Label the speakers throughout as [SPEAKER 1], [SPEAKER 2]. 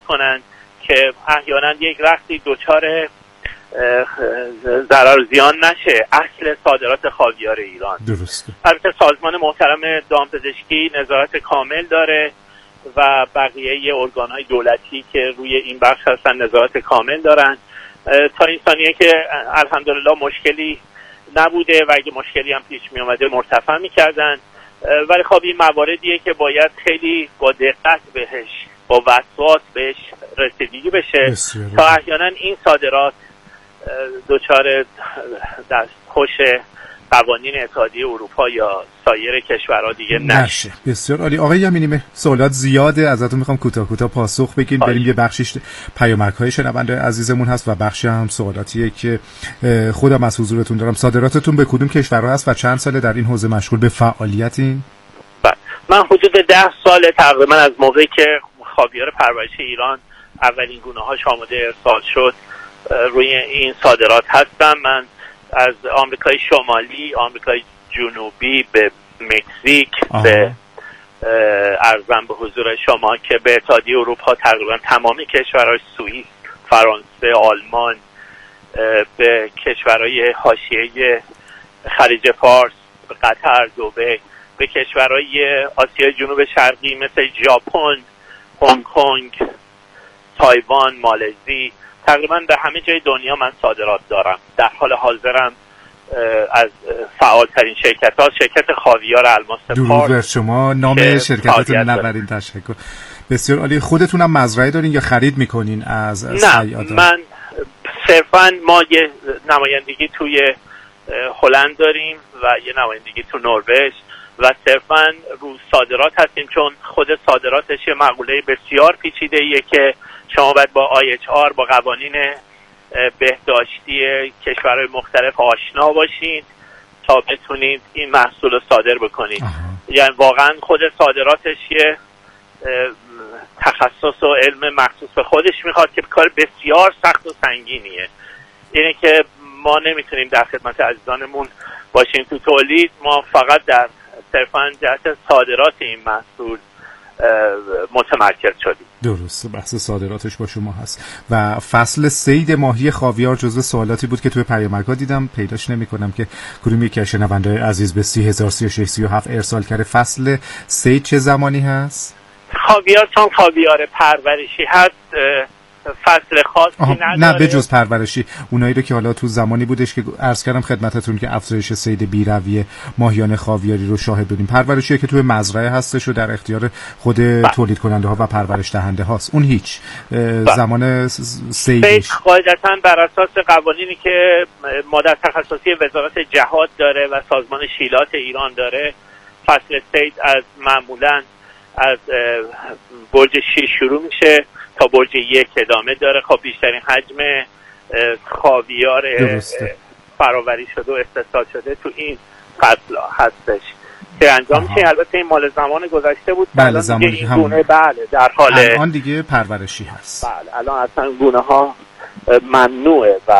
[SPEAKER 1] کنن که احیانا یک وقتی دچار ضرر زیان نشه اصل صادرات خاویار ایران.
[SPEAKER 2] درسته.
[SPEAKER 1] البته سازمان محترم دامپزشکی نظارت کامل داره و بقیه ارگان‌های دولتی که روی این بخش هستن نظارت کامل دارن تا این ثانیه که الحمدلله مشکلی نبوده و اگه مشکلی هم پیش می اومده مرتفع می‌کردن. ولی خب این مواردیه که باید خیلی با دقت بهش با وسواس بهش رسیدگی بشه تا احیانا این صادرات دچار دستخوش قوانین اتحادیه اروپا یا سایر کشورها دیگه نشه.
[SPEAKER 2] بسیار عالی. آقای یمینی، سوالات زیاده، ازتون میخوام کوتاه پاسخ بگین. بریم یه بخشیش پیامک‌های شنونده عزیزمون هست و بخشی هم سوالاتیه که خودم از حضورتون دارم. صادراتتون به کدوم کشورها هست و چند ساله در این حوزه مشغول به فعالیتین؟
[SPEAKER 1] من حدود 10 سال تقریبا از موقعی که خاویار پرورشی ایران اولین گونه‌هاش آماده ارسال شد روی این صادرات هستم. من از آمریکای شمالی، آمریکای جنوبی به مکزیک به ارزم به حضور شما که به اتحادیه اروپا تقریبا تمامی کشورهای سوئیس، فرانسه، آلمان، به کشورهای حاشیه خلیج فارس، به قطر، دبی، به کشورهای آسیای جنوب شرقی مثل ژاپن، هنگ کنگ، تایوان، مالزی، تقریبا به همه جای دنیا من صادرات دارم. در حال حاضرم از فعالترین شرکت شرکت خاویار الماس
[SPEAKER 2] درود بر شما. نام شرکتتون نبرین. تشکر. بسیار عالی. خودتون هم مزرعه دارین یا خرید میکنین از صیادان؟
[SPEAKER 1] نه، من صرفا ما یه نمایندگی توی هلند داریم و یه نمایندگی تو نروژ و صرفا رو صادرات هستیم، چون خود صادراتش یه مقوله بسیار پیچیده‌ایه که شما باید با IHR با قوانین بهداشتی کشورهای مختلف آشنا باشید تا بتونید این محصول رو صادر بکنید. یعنی واقعا خود صادراتش یه تخصص و علم مخصوص به خودش میخواد که کار بسیار سخت و سنگینیه. اینه که ما نمیتونیم در خدمت عزیزانمون باشیم تو تولید، ما فقط در صرفاً جهت صادرات این محصول متمرکز شدیم.
[SPEAKER 2] درسته، بحث صادراتش با شما هست. و فصل صید ماهی خاویار جزو سوالاتی بود که توی پیامک‌ها دیدم، پیداش نمی‌کنم که کدوم یکی از شنونده‌های عزیز به 30637 ارسال کرده. فصل صید چه زمانی هست؟
[SPEAKER 1] خاویار چون خاویار پرورشی هست فصل خاصی نداره.
[SPEAKER 2] نه به جز پرورشی، اونایی رو که حالا تو زمانی بودش که عرض کردم خدمتتون که افزایش صید بی‌رویه ماهیان خاویاری رو شاهد بودیم. پرورشی که توی مزرعه هستش و در اختیار خود تولید کننده ها و پرورش دهنده هاست. اون هیچ زمان صیدش
[SPEAKER 1] قاعدتاً بر اساس قوانینی که ماده تخصصی وزارت جهاد داره و سازمان شیلات ایران داره، فصل صید از معمولاً از برج 6 شروع میشه تا برج 1 ادامه داره. خب بیشترین حجم خاویار فراوری شده و استحصال شده تو این فصل هستش که انجام میشه. البته این مال زمان گذشته بود.
[SPEAKER 2] بله، زمانی که همون
[SPEAKER 1] بله در حال
[SPEAKER 2] الان دیگه پرورشی هست.
[SPEAKER 1] بله الان اصلا گونه ها ممنوعه و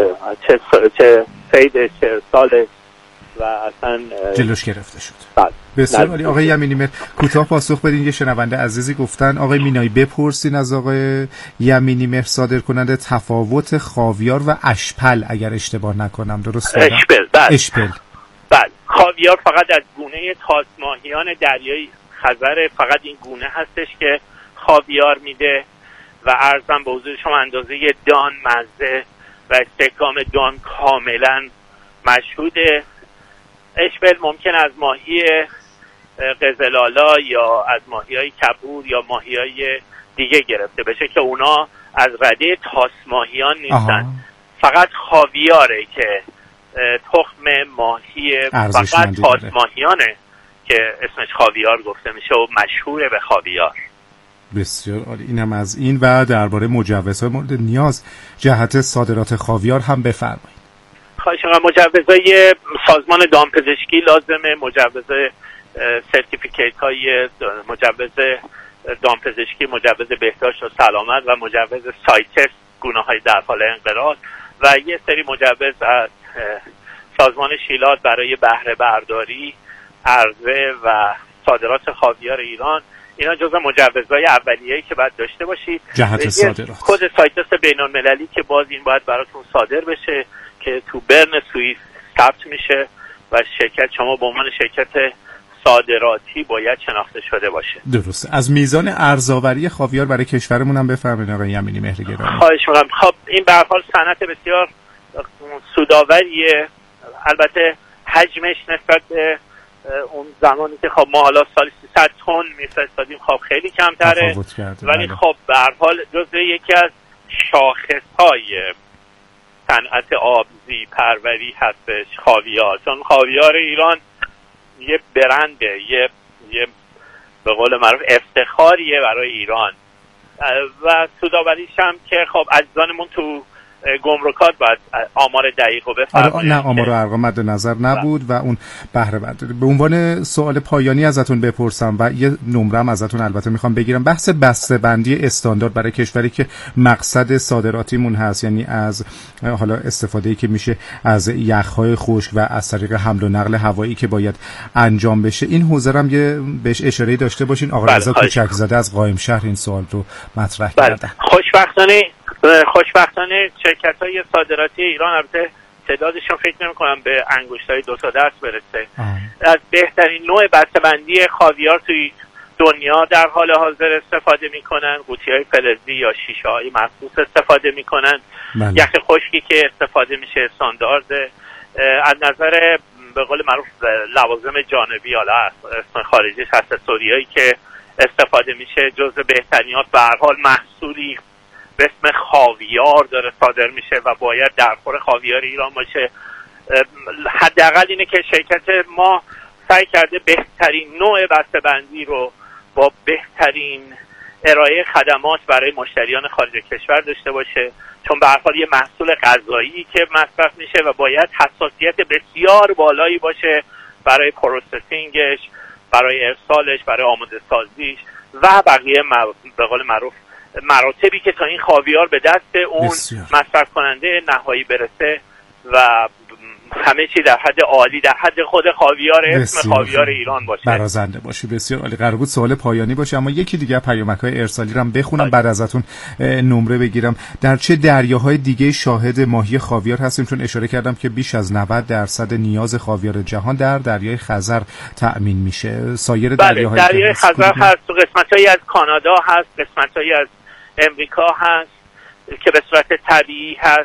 [SPEAKER 1] چه صیدش چه ارسالش و اصلا
[SPEAKER 2] جلوش گرفته شد.
[SPEAKER 1] بله.
[SPEAKER 2] بسیار عالی. آقای یمینی کوتاه پاسخ بدین. یه شنونده عزیزی گفتن آقای مینایی بپرسین از آقای یمینی صادر کننده تفاوت خاویار و اشپل اگر اشتباه نکنم. درست؟
[SPEAKER 1] اشپل. بله.
[SPEAKER 2] اشپل.
[SPEAKER 1] بله. خاویار فقط از گونه تاسماهیان دریای خزر، فقط این گونه هستش که خاویار میده و عرضم به حضور شما اندازه دان مزه و استحکام دان کاملا مشهوده. اشپل ممکن از ماهی قزلالا یا از ماهی‌های کبور یا ماهی‌های دیگه گرفته بشه که اونا از رده تاسماهیان نیستن. فقط خاویاره که تخم ماهی فقط تاسماهیانه که اسمش خاویار گفته میشه و مشهوره به خاویار.
[SPEAKER 2] بسیار عالی. این هم از این. و درباره مجوزهای مورد نیاز جهت صادرات خاویار هم بفرمایید.
[SPEAKER 1] خواهش می‌کنم. مجوزهای سازمان دامپزشکی لازمه، مجوز سرتیفیکیت های مجوز دامپزشکی، مجوز بهداشت و سلامت و مجوز سایتس گونه های در حال انقراض و یه سری مجوز از سازمان شیلات برای بهره برداری، عرضه و صادرات خاویار ایران اینا جزء مجوزهای اولیه‌ای که باید داشته باشید.
[SPEAKER 2] جهت صادرات
[SPEAKER 1] کد سایتس بین‌المللی که باز این باید براتون صادر بشه که تو برن سوئیس ثبت میشه و شما به عنوان شرکت صادراتی باید شناخته شده باشه.
[SPEAKER 2] درسته. از میزان ارزآوری خاویار برای کشورمون هم بفرمایید آقای یمینی مهرگرامی.
[SPEAKER 1] خواهش می‌کنم. خب این به هر حال صنعت بسیار سودآوریه. البته حجمش نسبت به اون زمانی که خب ما حالا سال 300 تن می‌فرستادیم خب خیلی کمتره، ولی خب به هر حال جزو یکی از شاخص‌های صنعت آبزی پروری هستش خاویار، چون خاویار ایران یه برنده، یه به قول معروف افتخاریه برای ایران و سودآوریش هم که خب عزیزانمون تو گمرکات باید آمار دقیق رو بفرمایید.
[SPEAKER 2] نه آمار و ارقام مد نظر نبود و اون بهره برداری. به عنوان سوال پایانی ازتون بپرسم و یه نمره هم ازتون البته میخوام بگیرم، بحث بسته‌بندی استاندارد برای کشوری که مقصد صادراتیمون هست، یعنی از حالا استفاده‌ای که میشه از یخ‌های خشک و از طریق حمل و نقل هوایی که باید انجام بشه، این حوزه هم یه بهش اشاره‌ای داشته باشین. آقا رضا کوچک‌زاده از قائمشهر این سوال رو مطرح کردن.
[SPEAKER 1] خوشبختانه شرکت‌های صادراتی ایران البته تعدادشون فکر نمی‌کنم به انگشتای 2 تا دست برسه. از بهترین نوع بسته‌بندی خاویار توی دنیا در حال حاضر استفاده می‌کنن. قوطی‌های فلزی یا شیشه‌های مخصوص استفاده می‌کنن. یخ خشکی که استفاده میشه استاندارد. از نظر به قول معروف لوازم جانبی، حالا اسم خارجیش اکسسوریایی که استفاده میشه جزء بهترینات. به هر حال محصولی به اسم خاویار داره صادر میشه و باید درخور خاویار ایران باشه. حداقل اینه که شرکت ما سعی کرده بهترین نوع بسته‌بندی رو با بهترین ارائه خدمات برای مشتریان خارج کشور داشته باشه، چون به هر حال یه محصول غذایی که مصرف میشه و باید حساسیت بسیار بالایی باشه برای پروسسینگش، برای ارسالش، برای آماده سازیش و بقیه به قول معروف مراتبی که تا این خاویار به دست اون مصرف کننده نهایی برسه و همه چی در حد عالی، در حد خود خاویار، اسم خاویار ایران باشه،
[SPEAKER 2] برازنده باشه. بسیار عالی. قرار بود سوال پایانی باشه، اما یکی دیگه پیامک‌های ارسالی رو هم بخونم بعد ازتون نمره بگیرم. در چه دریاهای دیگه شاهد ماهی خاویار هستیم؟ چون اشاره کردم که بیش از 90% نیاز خاویار جهان در دریای خزر تأمین میشه. سایر
[SPEAKER 1] دریای خزر هست، قسمت‌هایی از کانادا هست، قسمت‌هایی از امریکا هست که به صورت طبیعی هست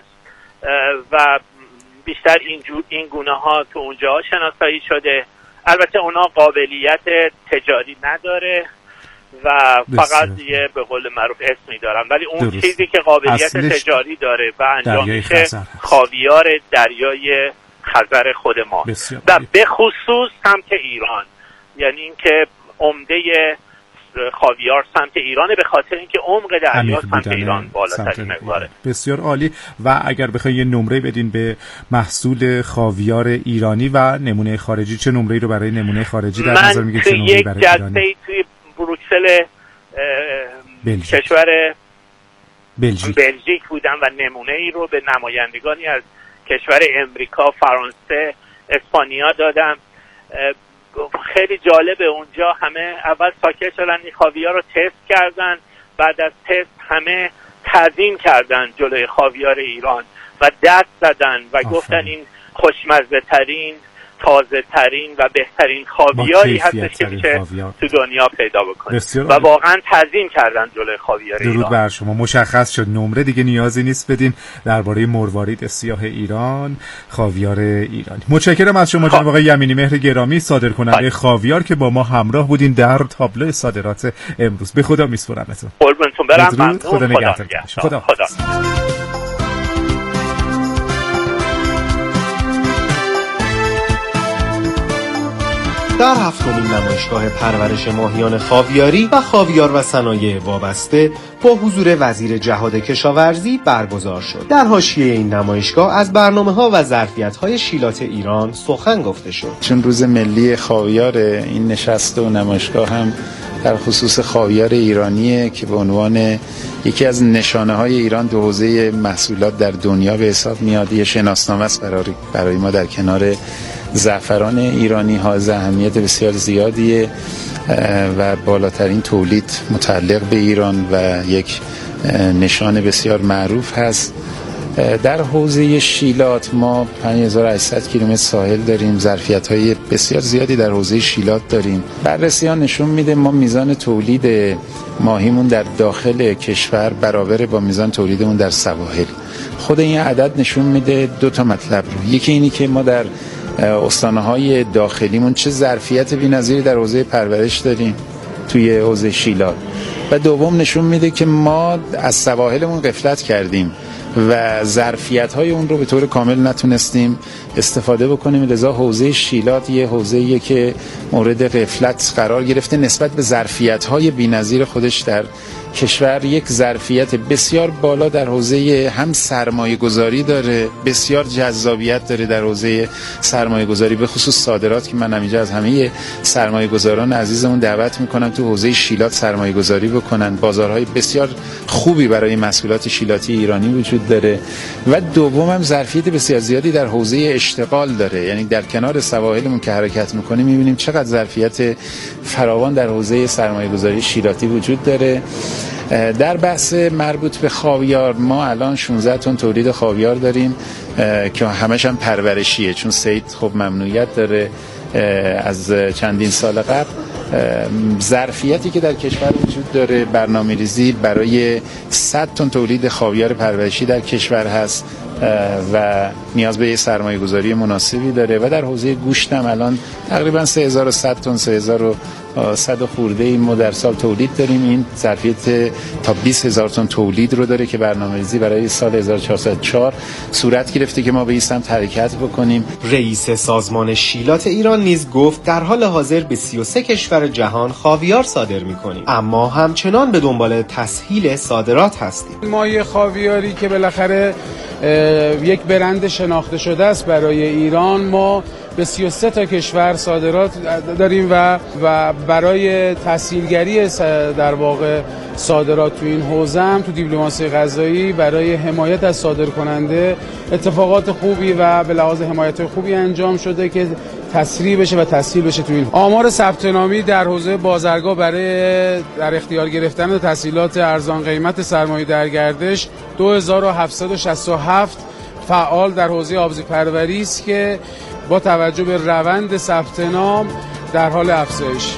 [SPEAKER 1] و بیشتر این گونه ها تو اونجا شناسایی شده. البته اونا قابلیت تجاری نداره و فقط یه به قول معروف اسمی دارن، ولی اون چیزی که قابلیت تجاری داره و انجام میشه خاویار دریای خزر خود ما و به خصوص سمت ایران، یعنی اینکه عمده خاویار سمت ایرانه به خاطر اینکه عمق دریا سمت ایران بالاترین مقداره.
[SPEAKER 2] بسیار عالی. و اگر بخواید یه نمره بدین به محصول خاویار ایرانی و نمونه خارجی، چه نمره‌ای رو برای نمونه خارجی در نظر میگیرید؟ چه نمره‌ای برای ایرانی؟ من توی بروکسل کشور بلژیک بودم و نمونه‌ای رو به نمایندگانی از کشور امریکا، فرانسه، اسپانیا دادم. خیلی جالبه اونجا همه اول ساکت شدن، این خاویار رو تست کردن، بعد از تست همه تعظیم کردن جلوی خاویار ایران و دست زدن و گفتن این خوشمزه ترین، تازه ترین و بهترین خاویاری هستش که میشه تو دنیا پیدا بکنه و واقعا تعظیم کردن جلوی خاویار ایران. درود بر شما. مشخص شد نمره دیگه نیازی نیست بدین درباره مروارید سیاه ایران، خاویار ایرانی. متشکرم از شما جناب آقای یمینی مهر گرامی، صادر کننده خاویار که با ما همراه بودین در تابلو صادرات امروز. به خدا میسپارمتون.
[SPEAKER 1] قربونتون برم.
[SPEAKER 2] خدا نگهدار. خدا.
[SPEAKER 3] در 7مین نمایشگاه پرورش ماهیان خاویاری و خاویار و صنایع وابسته با حضور وزیر جهاد کشاورزی برگزار شد. در حاشیه این نمایشگاه از برنامه‌ها و ظرفیت‌های شیلات ایران سخن گفته شد.
[SPEAKER 4] چون روز ملی خاویار، این نشست و نمایشگاه هم در خصوص خاویار ایرانیه که به عنوان یکی از نشانه‌های ایران تو حوزه محصولات در دنیا به حساب میاد. یه شناسنامه است برای ما در کنار زعفران ایرانی ها، اهمیت بسیار زیادیه و بالاترین تولید متعلق به ایران و یک نشان بسیار معروف هست. در حوزه شیلات ما 5800 کیلومتر ساحل داریم، ظرفیت‌های بسیار زیادی در حوزه شیلات داریم. بررسی‌ها نشون میده ما میزان تولید ماهیمون در داخل کشور برابر با میزان تولیدمون در سواحل. خود این عدد نشون میده دو تا مطلب رو. یکی اینی که ما در استانه‌های داخلیمون چه ظرفیت بی‌نظیری در حوزه پرورش داریم توی حوزه شیلات، و دوم نشون میده که ما از سواحلمون غفلت کردیم و ظرفیت‌های اون رو به طور کامل نتونستیم استفاده بکنیم. لذا حوزه شیلات یه حوزه‌ایه که مورد غفلت قرار گرفته نسبت به ظرفیت‌های بی‌نظیر خودش در کشور. یک ظرفیت بسیار بالا در حوزه هم سرمایه‌گذاری داره، بسیار جذابیت داره در حوزه سرمایه‌گذاری، به خصوص صادرات که من همینجا از همه سرمایه‌گذاران عزیزمون دعوت می‌کنم تو حوزه شیلات سرمایه‌گذاری بکنن. بازارهای بسیار خوبی برای محصولات شیلاتی ایرانی وجود داره. و دوم هم ظرفیت بسیار زیادی در حوزه اشتغال داره، یعنی در کنار سواحلمون که حرکت می‌کنیم می‌بینیم چقدر ظرفیت فراوان در حوزه سرمایه‌گذاری شیلاتی وجود داره. در بحث مربوط به خاویار ما الان 16 تن تولید خاویار داریم که همش هم پرورشیه، چون صید خب ممنوعیت داره از چندین سال قبل. ظرفیتی که در کشور وجود داره برنامه‌ریزی برای 100 تن تولید خاویار پرورشی در کشور هست و نیاز به سرمایه‌گذاری مناسبی داره. و در حوزه گوشت هم الان تقریبا 3100 تن 3100 خورده ما در سال تولید داریم. این ظرفیت تا 20000 تن تولید رو داره که برنامه‌ریزی برای سال 1404 صورت گرفته که ما به این سمت حرکت بکنیم.
[SPEAKER 3] رئیس سازمان شیلات ایران نیز گفت در حال حاضر به 33 کشور جهان خاویار صادر می‌کنیم، اما همچنان به دنبال تسهیل صادرات هستیم.
[SPEAKER 5] ماهی خاویاری که بالاخره یک برند شناخته شده است برای ایران، ما به 33 تا کشور صادرات داریم و برای تسهیلگری در واقع صادرات تو این حوزه هم تو دیپلماسی غذایی برای حمایت از صادرکننده اتفاقات خوبی و به لحاظ حمایت خوبی انجام شده که تسریع بشه و تسهیل بشه تو این. آمار ثبت نامی در حوزه بازرگاه برای در اختیار گرفتن تسهیلات ارزان قیمت سرمایه در گردش 2767 فعال در حوزه آبزی پروری است که با توجه به روند ثبت نام در حال افزایش.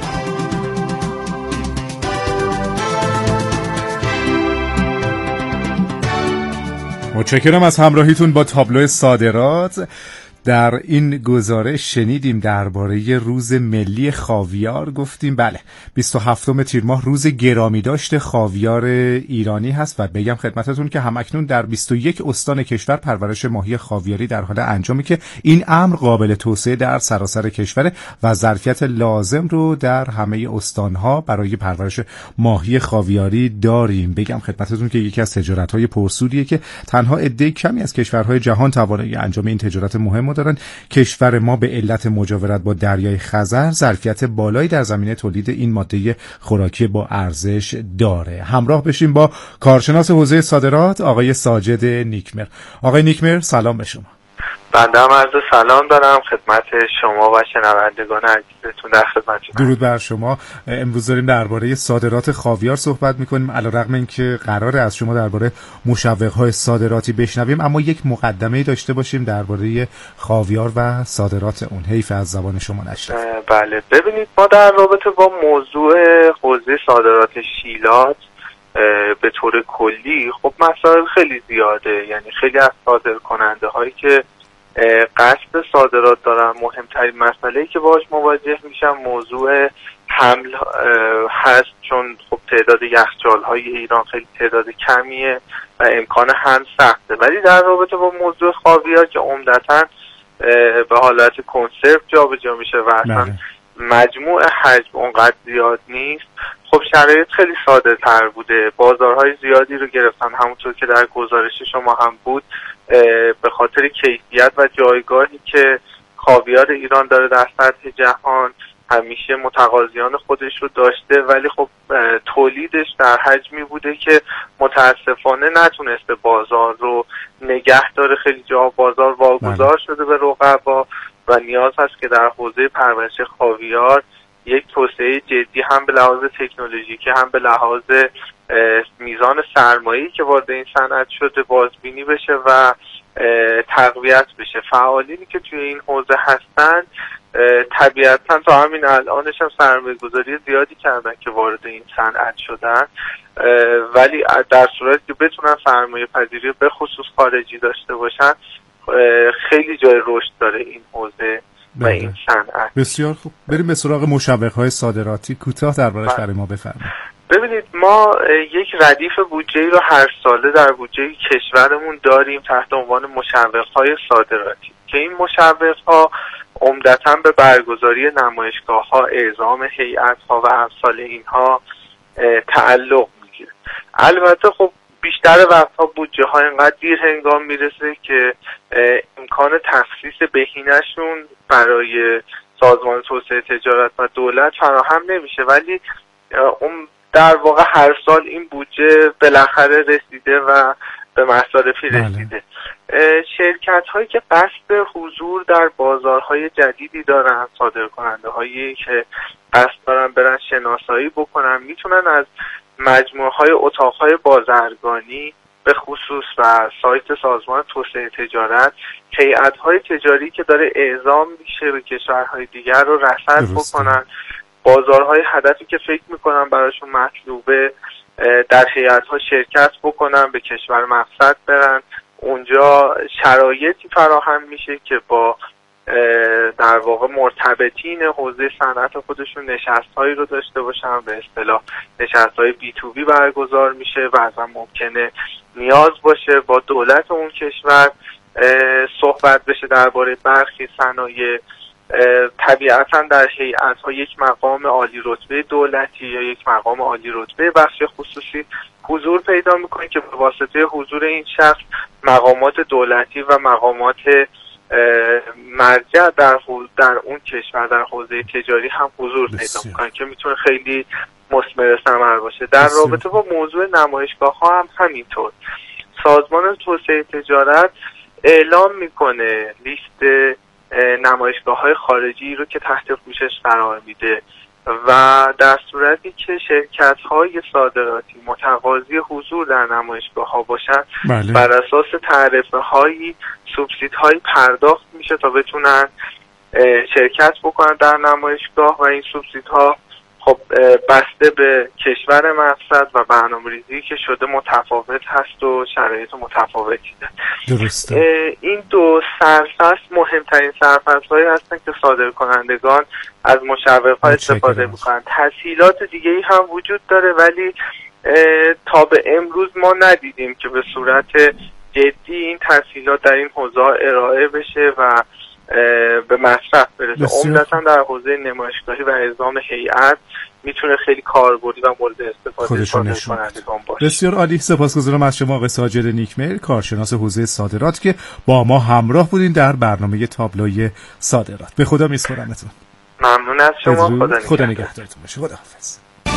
[SPEAKER 2] متشکرم از همراهیتون با تابلو صادرات. در این گزارش شنیدیم درباره روز ملی خاویار، گفتیم بله 27 تیر ماه روز گرامی داشت خاویار ایرانی هست و بگم خدمتتون که همکنون در 21 استان کشور پرورش ماهی خاویاری در حال انجامی که این امر قابل توسعه در سراسر کشور و ظرفیت لازم رو در همه استانها برای پرورش ماهی خاویاری داریم. بگم خدمتتون که یکی از تجارت‌های پرسودیه که تنها عده کمی از کشورهای جهان توانایی انجام این تجارت مهم دارن. کشور ما به علت مجاورت با دریای خزر ظرفیت بالایی در زمینه تولید این ماده خوراکی با ارزش داره. همراه بشیم با کارشناس حوزه صادرات آقای ساجد نیکمر. آقای نیکمر سلام به شما.
[SPEAKER 6] بنده هم عرض سلام دارم خدمت شما و شنوندگان عزیزتون در خدمتتونم.
[SPEAKER 2] درود بر شما. امروز داریم درباره صادرات خاویار صحبت می‌کنیم، علیرغم اینکه قراره از شما درباره مشوق‌های صادراتی بشنویم، اما یک مقدمه‌ای داشته باشیم درباره خاویار و صادرات اون. حیف از زبان شما نشه.
[SPEAKER 6] بله، ببینید ما در رابطه با موضوع حوزه صادرات شیلات به طور کلی خب مسائل خیلی زیاده، یعنی خیلی از صادرکننده‌هایی که قصد صادرات دارن مهمترین مسئله‌ای که باهاش مواجه میشن موضوع حمل هست، چون خب تعداد یخچال‌های ایران خیلی تعداد کمیه و امکان حمل سخته. ولی در رابطه با موضوع خاویار که عمدتاً به حالت کنسرو جابجا میشه و اصلا مجموع حجم اونقدر زیاد نیست، خب شرایط خیلی ساده تر بوده. بازارهای زیادی رو گرفتن، همونطور که در گزارش شما هم بود، به خاطر کیفیت و جایگاهی که خاویار ایران داره در سطح جهان. همیشه متقاضیان خودش رو داشته، ولی خب تولیدش در حجمی بوده که متاسفانه نتونسته بازار رو نگه داره. خیلی جا بازار واگذار شده به رقبا و نیاز هست که در حوزه پرورش خاویار یک توسعه جدی هم به لحاظ تکنولوژیکی هم به لحاظ میزان سرمایه‌ای که وارد این صنعت شده بازبینی بشه و تقویت بشه. فعالینی که توی این حوزه هستن طبیعتاً تا همین الانش هم سرمایه‌گذاری زیادی کردن که وارد این صنعت شدن، ولی در صورتی که بتونن سرمایه پذیری به خصوص خارجی داشته باشن خیلی جای رشد داره این حوزه و این صنعت.
[SPEAKER 2] بسیار خوب، بریم به سراغ مشوق‌های صادراتی. کوتاه دربارش برای ما بفرمایید.
[SPEAKER 6] ببینید، ما یک ردیف بودجه‌ای رو هر ساله در بودجه کشورمون داریم تحت عنوان مشوق‌های صادراتی که این مشوق‌ها عمدتاً به برگزاری نمایشگاه‌ها، اعزام هیئت‌ها و امثال اینها تعلق می‌گیره. البته خب بیشتر وقتها بودجه‌ها اینقدر دیر هنگام میرسه که امکان تخصیص بهینه‌شون برای سازمان توسعه تجارت و دولت فراهم نمیشه، ولی اون در واقع هر سال این بودجه بالاخره رسیده و به مصارفی رسیده. شرکت هایی که قصد حضور در بازارهای جدیدی دارن، صادرکننده هایی که قصد دارن برن شناسایی بکنن، میتونن از مجموعه های اتاق های بازرگانی به خصوص و سایت سازمان توسعه تجارت هیئت های تجاری که داره اعزام میشه به کشورهای دیگر رو رصد بکنن. بازارهای هدفی که فکر میکنن براشون مطلوبه در هیئت‌ها شرکت بکنن، به کشور مقصد برن. اونجا شرایطی فراهم میشه که با در واقع مرتبطین حوزه صنعت خودشون نشست‌هایی رو داشته باشن، به اصطلاح نشست‌های B2B برگزار میشه. بعضا ممکنه نیاز باشه با دولت اون کشور صحبت بشه درباره برخی صنایع. طبیعتا در هیئت‌ها یک مقام عالی رتبه دولتی یا یک مقام عالی رتبه بخش خصوصی حضور پیدا می‌کنه که به واسطه حضور این شخص مقامات دولتی و مقامات مرجع در اون کشور در حوزه تجاری هم حضور پیدا می‌کنه که میتونه خیلی مثمر ثمر باشه. در رابطه با موضوع نمایشگاه‌ها هم همینطور. سازمان توسعه تجارت اعلام می‌کنه لیست نمایشگاه‌های خارجی رو که تحت پوشش قرار میده و در صورتی که شرکت‌های صادراتی متقاضی حضور در نمایشگاه‌ها باشن بر اساس تعرفه‌های سوبسیدهایی پرداخت میشه تا بتونن شرکت بکنن در نمایشگاه و این سوبسیدها خب بسته به کشور مقصد و برنامه‌ریزی که شده متفاوت هست و شرایط متفاوتی داره. درسته. این دو سرفصل مهمترین سرفصل‌هایی هستن که صادرکنندگان از مشوق‌ها استفاده می‌کنن. تسهیلات دیگه‌ای هم وجود داره ولی تا به امروز ما ندیدیم که به صورت جدی این تسهیلات در این حوزه ارائه بشه و به مصرف برسه. عمدتاً در حوزه نمایشگاهی و اعزام هیئت میتونه خیلی کاربردی و مورد استفاده صادرکنندگان باشه.
[SPEAKER 2] بسیار عالی، سپاسگزارم از شما آقای ساجد نیکمیل، کارشناس حوزه صادرات که با ما همراه بودین در برنامه تابلوی صادرات. به خدا میسپارمتون.
[SPEAKER 6] ممنون از شما.
[SPEAKER 2] خدا نگهدارتون باشه. خداحافظ.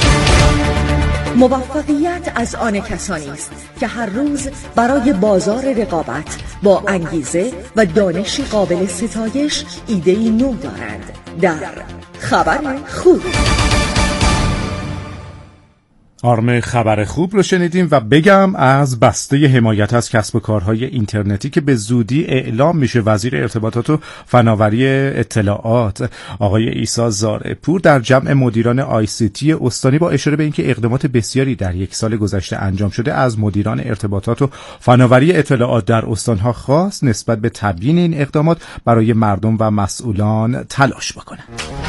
[SPEAKER 7] موفقیت از آن کسانی است که هر روز برای بازار رقابت با انگیزه و دانش قابل ستایش ایده‌ای نو دارند. در خبر خوب.
[SPEAKER 2] آرم خبر خوب رو شنیدیم و بگم از بسته حمایت از کسب و کارهای اینترنتی که به زودی اعلام میشه. وزیر ارتباطات و فناوری اطلاعات آقای عیسی زارعپور در جمع مدیران ICT استانی با اشاره به اینکه اقدامات بسیاری در یک سال گذشته انجام شده از مدیران ارتباطات و فناوری اطلاعات در استانها خواست نسبت به تبیین این اقدامات برای مردم و مسئولان تلاش بکنند.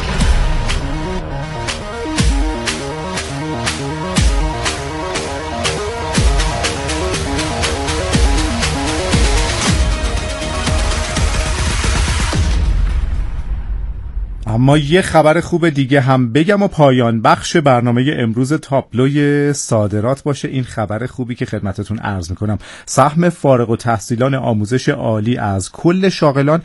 [SPEAKER 2] اما یه خبر خوب دیگه هم بگم و پایان بخش برنامه امروز تابلوی صادرات باشه. این خبر خوبی که خدمتتون عرض میکنم، سهم فارغ التحصیلان آموزش عالی از کل شاغلان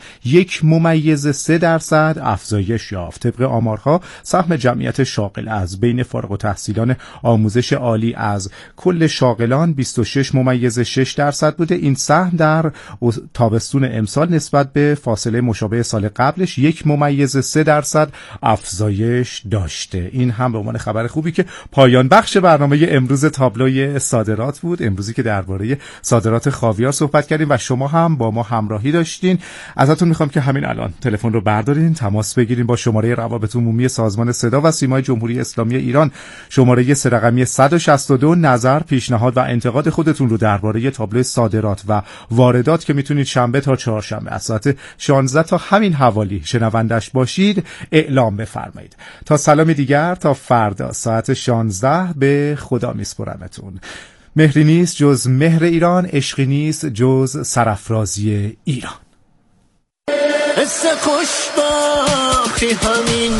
[SPEAKER 2] 1.3% افزایش یافت. طبق آمارها سهم جمعیت شاغل از بین فارغ التحصیلان آموزش عالی از کل شاغلان 26.6% بوده. این سهم در تابستون امسال نسبت به فاصله مشابه سال قبلش 1.3% 13% افزایش داشته. این هم به عنوان خبر خوبی که پایان بخش برنامه امروز تابلوی صادرات بود. امروزی که درباره صادرات خاویار صحبت کردیم و شما هم با ما همراهی داشتین. ازتون میخوام که همین الان تلفن رو بردارین، تماس بگیرین با شماره روابط عمومی سازمان صدا و سیمای جمهوری اسلامی ایران، شماره 3 رقمی 162، نظر، پیشنهاد و انتقاد خودتون رو درباره تابلو صادرات و واردات که میتونید شنبه تا چهارشنبه از ساعت 16 تا همین حوالی شنوندش باشید اعلام بفرمایید. تا سلام دیگر، تا فردا ساعت 16 به خدا میسپرمتون. مهری نیست جز مهر ایران، عشقی نیست جز سرافرازی ایران.
[SPEAKER 8] حس خوشبختی همین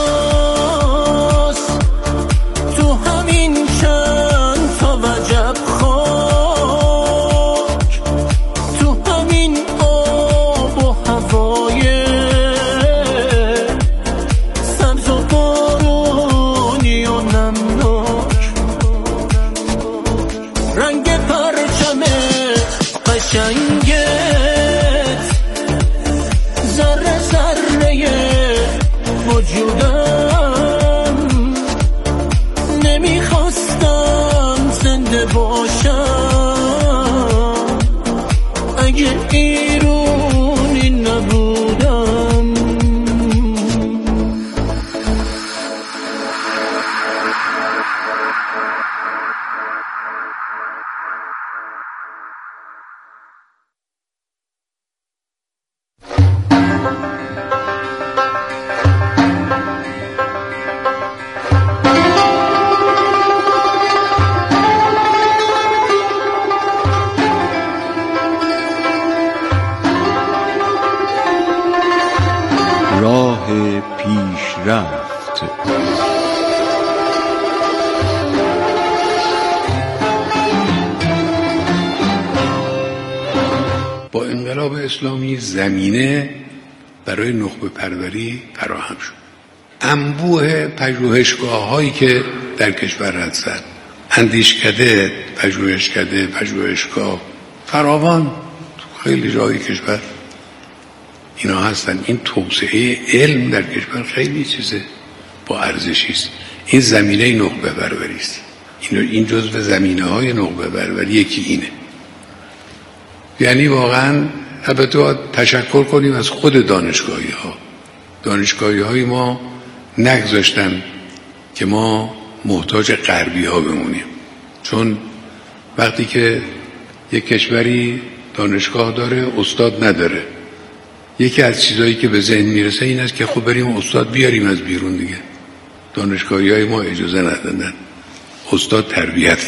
[SPEAKER 8] جاست، تو همین چند تا وجب خاک، تو همین آب و هوای سبز و بارونی و نمناک، رنگ پرچم قشنگت ذره ذره وجودم، نمیخواستم زنده باشم اگه ایرونی نبودم.
[SPEAKER 9] راه پیشرفت.
[SPEAKER 10] با انقلاب اسلامی زمینه برای نخبه پروری فراهم شد. انبوه پژوهشگاه‌هایی که در کشور هستند، اندیشکده، پژوهشکده، پژوهشگاه فراوان خیلی جای کشور اینا هستن. این توسعه علم در کشور خیلی چیزه با ارزشی است. این زمینه نخبه پروری است. این جزء زمینه‌های نخبه پروری یکی اینه. یعنی واقعا البته باید تشکر کنیم از خود دانشگاهی ما نگذاشتن که ما محتاج غربی ها بمونیم، چون وقتی که یک کشوری دانشگاه داره استاد نداره، یکی از چیزایی که به ذهن میرسه این است که خب بریم استاد بیاریم از بیرون دیگه. دانشگاهی ما اجازه ندادن، استاد تربیت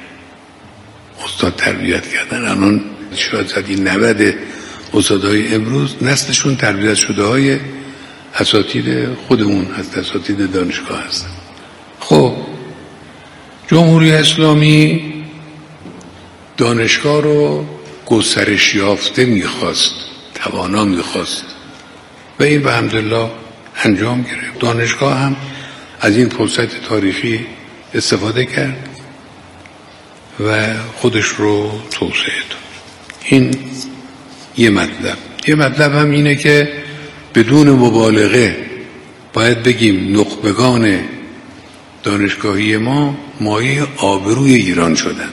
[SPEAKER 10] کردن. الان شاید زدی 90 استادهای امروز نسلشون تربیت شده های اساتید خودمون هست، اساتید دانشگاه هستن. خب جمهوری اسلامی دانشگاه رو گسترش یافته میخواست، توانا میخواست و این به حمدالله انجام گرفت. دانشگاه هم از این فرصت تاریخی استفاده کرد و خودش رو توسعه داد. این یه مطلب هم اینه که بدون مبالغه باید بگیم نخبگان دانشگاهی ما مایه آبروی ایران شدن.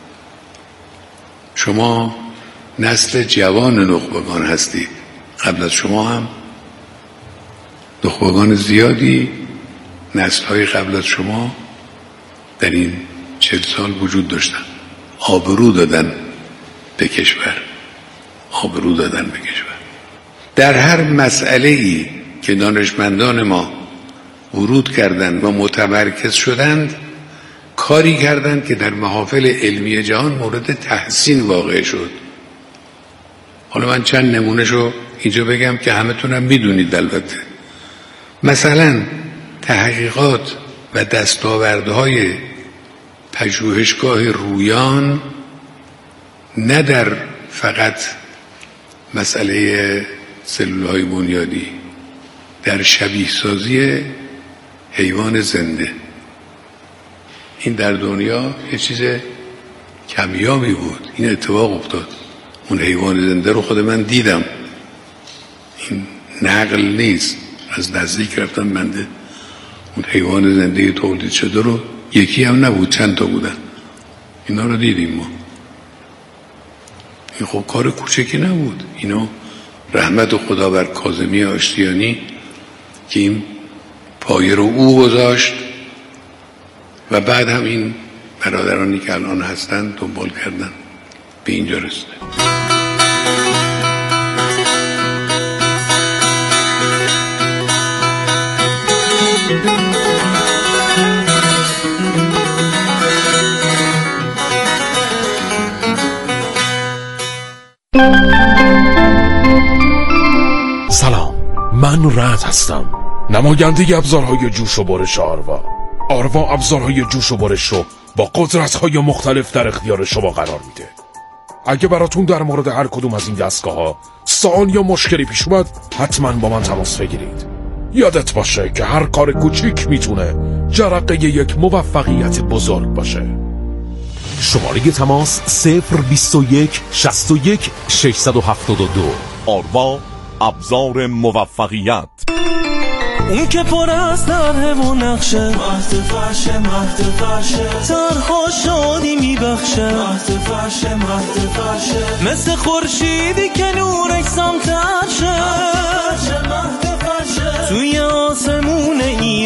[SPEAKER 10] شما نسل جوان نخبگان هستید، قبل از شما هم نخبگان زیادی نسل‌های قبل از شما در این 40 سال وجود داشتن، آبرو دادن به کشور. در هر مسئله‌ای که دانشمندان ما ورود کردند و متمرکز شدند، کاری کردند که در محافل علمی جهان مورد تحسین واقع شد. حالا من چند نمونهشو اینجا بگم که همه تونم میدونید. البته مثلا تحقیقات و دستاوردهای پژوهشگاه رویان نه در فقط مسئله سلولهای بنیادی، در شبیه سازی حیوان زنده، این در دنیا یه چیز کمیابی بود. این اتفاق افتاد، اون حیوان زنده رو خود من دیدم، این نقل نیست، از نزدیک رفتم بنده اون حیوان زنده تولید شده رو، یکی هم نبود چند تا بودن، اینا رو دیدیم ما. این خب کار کوچکی نبود. اینو رحمت خدا بر کاظمی آشتیانی که این پایه رو او گذاشت و بعد هم این برادرانی که الان هستن دنبال کردن به اینجا رسیده.
[SPEAKER 11] سلام، من رعد هستم، نماینده ابزارهای جوش و برش آروا. آروا ابزارهای جوش و برش رو با قدرت‌های مختلف در اختیار شما قرار میده. اگه براتون در مورد هر کدوم از این دستگاه‌ها سوال یا مشکلی پیش اومد، حتما با من تماس بگیرید. یادت باشه که هر کار کوچیک میتونه جرقه یک موفقیت بزرگ باشه. شماره تماس 021 61 672.
[SPEAKER 12] آروا ابزار موفقیت.
[SPEAKER 8] اون که پر از درهم و نقشه، مهد فرشه ترها شادی میبخشه، مهد فرشه مثل خورشیدی که نورش سمتر شه، مهد فرشه توی آسمون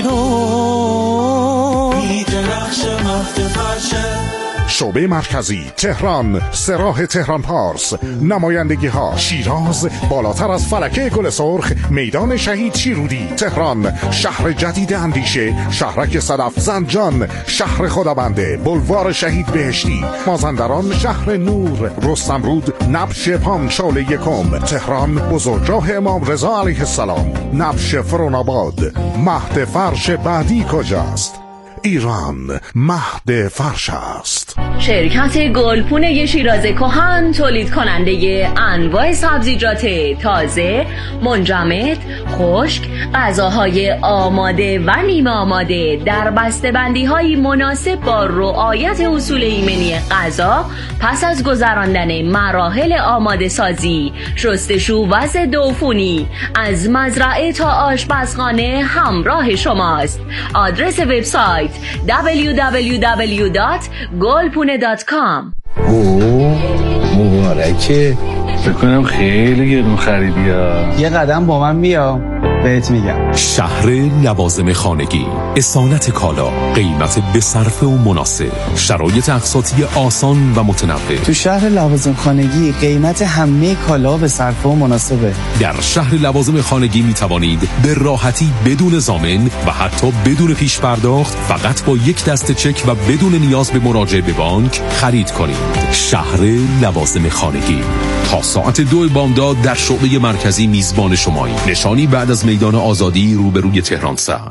[SPEAKER 8] ایران میدرخشه، مهد فرشه.
[SPEAKER 13] شعبه مرکزی تهران، سراح تهران پارس. نمایندگی ها شیراز، بالاتر از فلکه گل سرخ، میدان شهید شیرودی تهران، شهر جدید اندیشه، شهرک صدف زنجان، شهر خدابنده، بلوار شهید بهشتی، مازندران، شهر نور، رستمرود، نبش پامشال یکم تهران، بزرگراه امام رضا علیه السلام، نبش فروناباد. مهد فرش بعدی کجاست؟ ایران مهد فرش است.
[SPEAKER 14] شرکت گلپونه شیراز کهن تولید کننده انواع سبزیجات تازه، منجمد، خشک، غذاهای آماده و نیمه آماده در بسته‌بندی‌های مناسب با رعایت اصول ایمنی غذا پس از گذراندن مراحل آماده سازی، شستشو و ضد عفونی از مزرعه تا آشپزخانه همراه شماست. آدرس وبسایت www.golpune.com.
[SPEAKER 15] مبارکه، فکر کنم خیلی گرون خریدی ها. یه قدم با من بیا بهت میگم.
[SPEAKER 11] شهر لوازم خانگی، اصالت کالا، قیمت به صرفه و مناسب، شرایط اقساطی آسان و متنوع.
[SPEAKER 15] تو شهر لوازم خانگی قیمت همه کالا به صرفه و مناسبه.
[SPEAKER 11] در شهر لوازم خانگی می توانید به راحتی بدون ضامن و حتی بدون پیش پرداخت فقط با یک دسته چک و بدون نیاز به مراجعه به بانک خرید کنید. شهر لوازم خانگی تا ساعت 2 بامداد در شعبه مرکزی میزبان شمایی. نشانی بعد از میدان آزادی روبروی تهران سر.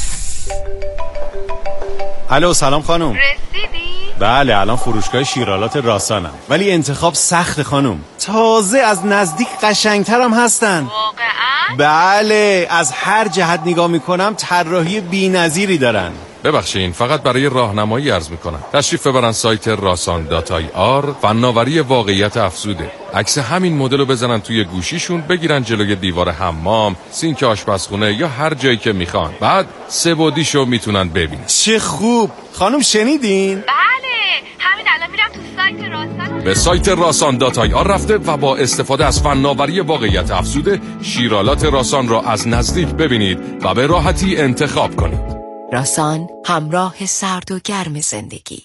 [SPEAKER 16] الو، سلام خانم.
[SPEAKER 17] رسیدی؟
[SPEAKER 16] بله، الان فروشگاه شیرالات راسانم، ولی انتخاب سخت خانم. تازه از نزدیک قشنگترم هستن.
[SPEAKER 17] واقعا؟
[SPEAKER 16] بله، از هر جهت نگاه میکنم طراحی بی‌نظیری دارن.
[SPEAKER 11] ببخشید، فقط برای راهنمایی عرض میکنم. تشریف ببرن سایت rasan.ir. فناوری واقعیت افزوده. عکس همین مدل رو بزنن توی گوشیشون، بگیرن جلوی دیوار حمام، سینک آشپزخونه یا هر جایی که میخوان. بعد 3 بعدیشو میتونن ببینن.
[SPEAKER 16] چه خوب. خانم شنیدین؟
[SPEAKER 17] بله، همین الان میرم تو سایت راسان.
[SPEAKER 11] به سایت rasan.ir رفته و با استفاده از فناوری واقعیت افزوده شیرالات راسان را از نزدیک ببینید و به راحتی انتخاب کنید.
[SPEAKER 18] راسان، همراه سرد و گرم زندگی.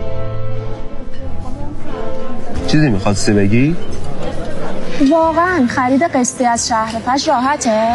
[SPEAKER 19] چیزی میخواستی بگی؟
[SPEAKER 20] واقعا خرید قسطی از شهر فش راحته؟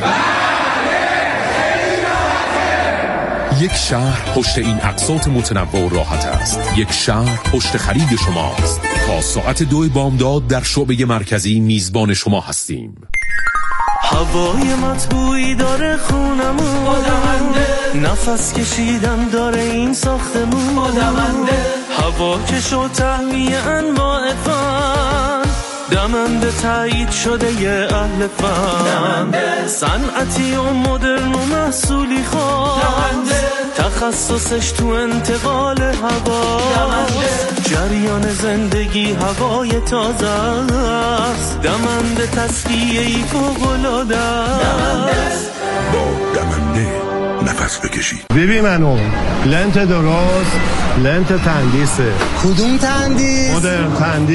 [SPEAKER 11] یک شهر پشت این اقساط متنوع و راحت است. یک شهر پشت خرید شماست. تا ساعت 2 بامداد در شعبه مرکزی میزبان شما هستیم.
[SPEAKER 8] هوای مطبوعی داره خونمون، نفس کشیدن داره این ساختمون، هوا که شد تهویه انواع فن، دمنده تایید شده یه اهل فن، صنعتی و مدرن و محصولی خاص، تخصصش تو انتقال هوا، جریان زندگی هوای تازه است، دمنده تصفیه‌ای فوق‌العاده است.
[SPEAKER 13] با دمنده نفس بکشید.
[SPEAKER 19] ببین منو لنت درست، لنت تندیسه.
[SPEAKER 8] کدوم تندیس؟
[SPEAKER 19] مدرن تندیس.